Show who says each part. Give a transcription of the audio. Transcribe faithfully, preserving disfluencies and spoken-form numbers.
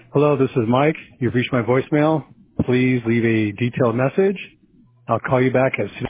Speaker 1: Hello, this is Mike. You've reached my voicemail. Please leave a detailed message. I'll call you back as soon